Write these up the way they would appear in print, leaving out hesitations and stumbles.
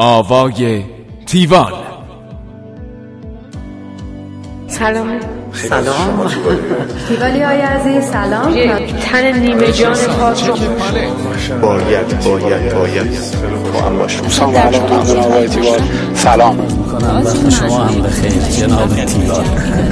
آوای تیوال. سلام. سلام تیوالی های عزیز سلام. تن نیمه جان پاک رو باید با هم باشم. سلام علیکم جناب آقای تیوال. سلام میکنم وقت شما هم بخیر جناب تیوال.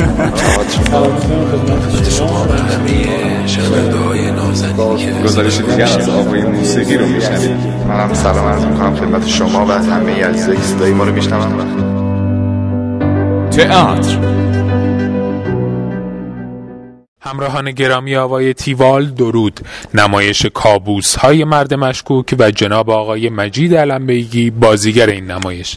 خدمت شما و همه شنونده‌های نازنین که گزارش دیگر از آوای موسیقی رو میشنوید. منم سلام عرض میکنم خدمت شما و همه عزیزایی که صدای ما رو میشنون. تئاتر. همراهان گرامی آوای تیوال، درود. نمایش کابوس های مرد مشکوک و جناب آقای مجید علمبیگی بازیگر این نمایش.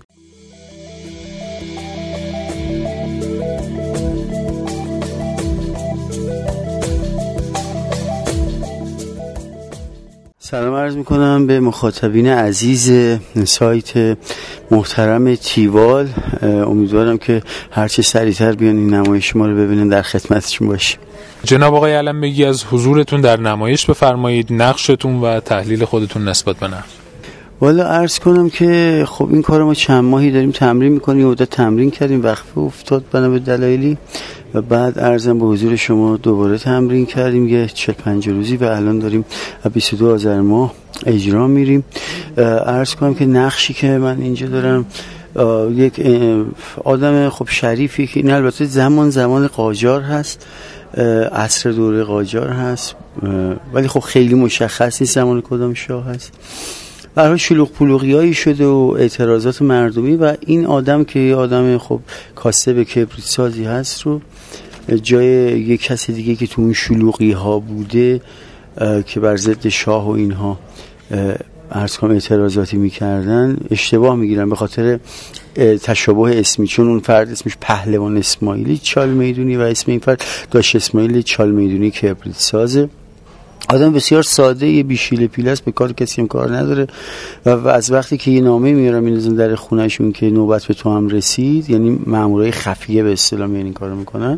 سلام عرض میکنم به مخاطبین عزیز سایت محترم تیوال. امیدوارم که هرچه سریعتر بیان این نمایش ما رو ببینن، در خدمتشون باشیم. جناب آقای علمبیگی، از حضورتون در نمایش بفرمایید، نقشتون و تحلیل خودتون نسبت به نقش. والا عرض کنم که خب این کار ما چند ماهی داریم تمرین میکنیم، مدت تمرین کردیم، وقفه افتاد بنا به دلایلی و بعد عرضم به حضور شما دوباره تمرین کردیم یه 40-50 روزی و الان داریم 22 آذر ماه اجرا میریم. عرض کنم که نقشی که من اینجا دارم یک آدم خب شریفی که این البته زمان قاجار هست، عصر دوره قاجار هست، ولی خب خیلی مشخص نیست زمان کدام شاه هست. برای شلوغ پلوغیایی شده و اعتراضات مردمی و این آدم که یه آدم خب کاسه به کبریت سازی هست رو جای یک کس دیگه که تو اون شلوغی ها بوده که بر ضد شاه و اینها عرض کنم اعتراضاتی میکردن اشتباه میگیرن به خاطر تشابه اسمی، چون اون فرد اسمش پهلوان اسماعیلی چال میدونی و اسم این فرد داش اسماعیلی چال میدونی کبریت سازه. آدم بسیار ساده، یه بیشیل پیله است، به کار کسی هم کار نداره و از وقتی که یه نامه میارم میندازن در خونهشون که نوبت به تو هم رسید، یعنی مامورای خفیه به اصطلاح یعنی این کارو میکنن،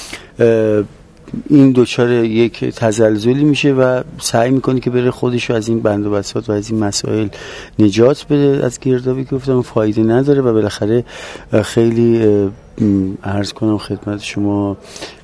این دوچار یک تزلزلی میشه و سعی میکنه که بره خودشو از این بند و بساط و از این مسائل نجات بده از گردابی که گفتم فایده نداره و بالاخره خیلی عرض کنم خدمت شما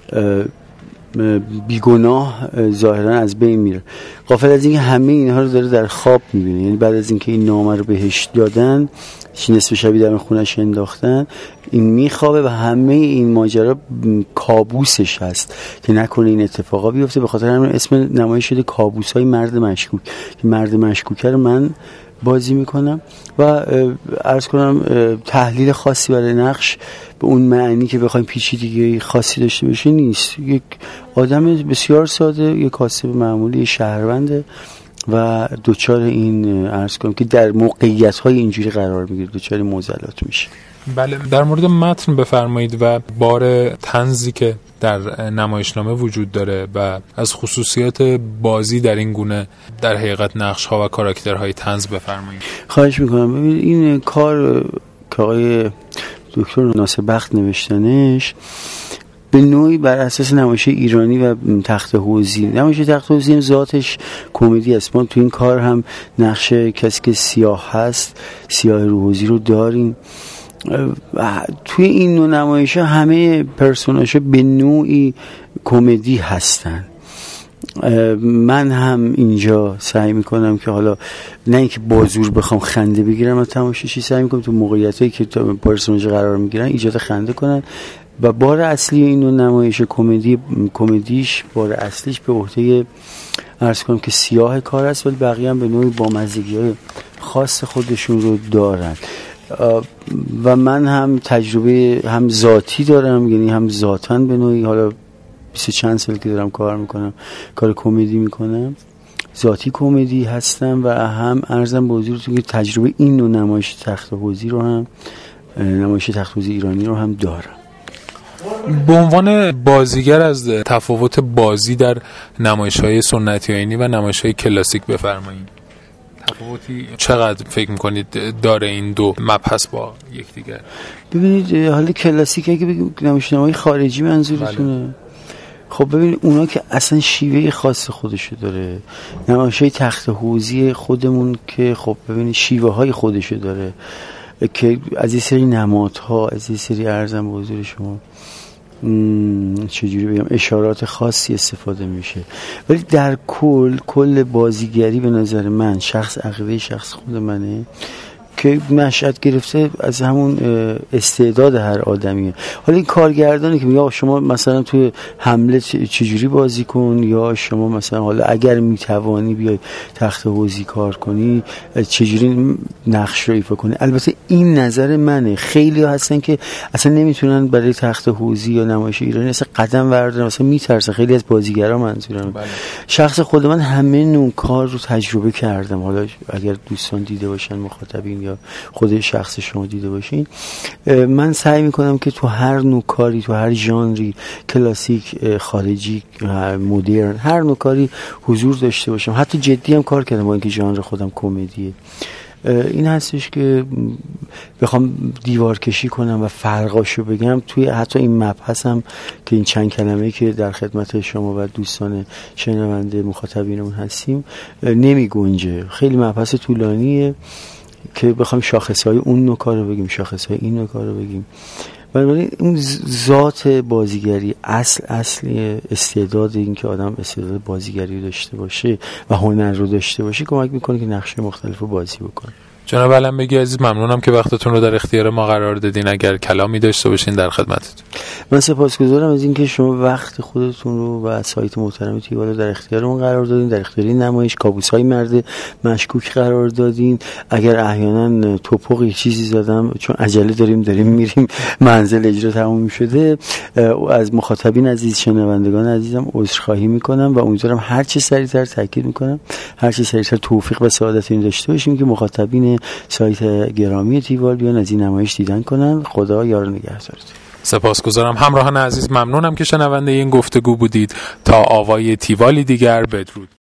بیگناه ظاهرا از بین میره. غافل از اینکه همه اینها رو داره در خواب میبینه، یعنی بعد از اینکه این نامه رو بهش دادن، نصف شبی در خونش انداختن، این میخوابه و همه این ماجرا کابوسش هست که نکنه این اتفاقا بیفته. به خاطر همین اسم نمایش شده کابوس‌های مرد مشکوک که مرد مشکوک رو من بازی میکنم و عرض کنم تحلیل خاصی برای نقش به اون معنی که بخوایم پیچیدگی خاصی داشته باشه نیست. یک آدم بسیار ساده، یک کاسب معمولی شهرونده و دوچار این عرض کنم که در موقعیت‌های اینجوری قرار میگیره، دوچار معضلات میشه. بله، در مورد متن بفرمایید و بار طنزی که در نمایشنامه وجود داره و از خصوصیات بازی در این گونه در حقیقت نقش‌ها و کاراکترهای طنز بفرمایید. خواهش میکنم. ببینید این کار که آقای دکتر ناصر بخت نوشتنش به نوعی بر اساس نمایش ایرانی و تخت حوزی، نمایش تخت حوزی هم ذاتش کمدی است. ما تو این کار هم نقش کسی که سیاه هست، سیاه رو حوزی رو داریم. توی این نوع نمایش همه پرسوناژها به نوعی کمدی هستن. من هم اینجا سعی میکنم که حالا نه اینکه بازور بخوام خنده بگیرم، من تماشاچی سعی میکنم تو موقعیتایی که پرسوناژ قرار میگیرن ایجاد خنده کنن و بار اصلی این نوع نمایش کمدیش بار اصلیش به عهده عرض کنم که سیاه کار است، ولی بقیه هم به نوعی بامزگی‌های خاص خودشون رو دارن و من هم تجربه هم ذاتی دارم، یعنی هم ذاتاً به نوعی حالا 20 چند سال که دارم کار میکنم، کار کمدی میکنم، ذاتی کمدی هستم و هم عرضم به حضورتون که تجربه این نوع نمایش تخت حوزی رو هم نمایش تخت حوزی ایرانی رو هم دارم. به عنوان بازیگر از تفاوت بازی در نمایش‌های سنتی آیینی و نمایش‌های کلاسیک بفرمایید. تفاوتی چقدر فکر میکنید داره این دو مبحث با یکدیگر؟ ببینید حالا کلاسیک اگه بگیم نمایشنامه‌های خارجی منظورتونه؟ خب ببین اونا که اصلا شیوه خاص خودشو داره، نمایش‌های تخت حوزی خودمون که خب ببین شیوه های خودشو داره که از یه سری نمادها، از یه سری ارزم به حضور شما چجوری بگم اشارات خاصی استفاده میشه، ولی در کل بازیگری به نظر من عقیده شخص خود منه که مشهد گرفته از همون استعداد هر آدمیه. حالا این کارگردانی که میگه شما مثلا توی حمله چجوری بازی کن، یا شما مثلا حالا اگر میتوانی بیای تخت حوزی کار کنی چجوری نقش رو ایفا کنی. البته این نظر منه، خیلی ها هستن که اصلا نمیتونن برای تخت حوزی یا نمایش ایرانی اصلا قدم بردارن، اصلا میترسن، خیلی از بازیگرا منظورم. شخص خود من همه نوع کار رو تجربه کردم، حالا اگر دوستان دیده باشن مخاطبین یا خود شخص شما دیده باشین، من سعی میکنم که تو هر نوع کاری، تو هر ژانری، کلاسیک، خارجی، مدرن، هر نوع کاری حضور داشته باشم. حتی جدی هم کار کردم با اینکه ژانر خودم کمدیه. این هستش که بخوام دیوار کشی کنم و فرقاشو بگم توی حتی این مبحثم که این چند کلمه‌ای که در خدمت شما و دوستان شنونده مخاطبینمون هستیم نمی گنجه. خیلی مبحث طولانیه که بخوام شاخصهای اون نوع رو بگیم، شاخصهای این نوع رو بگیم. ولی اون ذات بازیگری اصل استعداد، این که آدم استعداد بازیگری داشته باشه و هنر رو داشته باشه کمک میکنه که نقشه مختلف رو بازی بکنه. جناب علنبگی عزیز ممنونم که وقتتون رو در اختیار ما قرار دادین. اگر کلامی داشته باشین در خدمتتون. من سپاسگزارم از اینکه شما وقت خودتون رو و سایت محترم تیوال رو در اختیارمون قرار دادین، در اختیار نمایش کابوس‌های مرد مشکوک قرار دادین. اگر احیانا توپقی چیزی زدم چون عجله داریم میریم منزل اجرا تموم شده، از مخاطبین عزیز، شنوندگان عزیزم عذرخواهی میکنم و امیدوارم هر چه سریعتر، تاکید میکنم هر چه سریعتر توفیق و سعادت این داشته باشیم که مخاطبین سایت گرامی تیوال بیان از این نمایش دیدن کنن. خدا یار نگهدارتون. سپاسگزارم. همراهان عزیز ممنونم که شنونده این گفتگو بودید. تا آوای تیوالی دیگر، بدرود.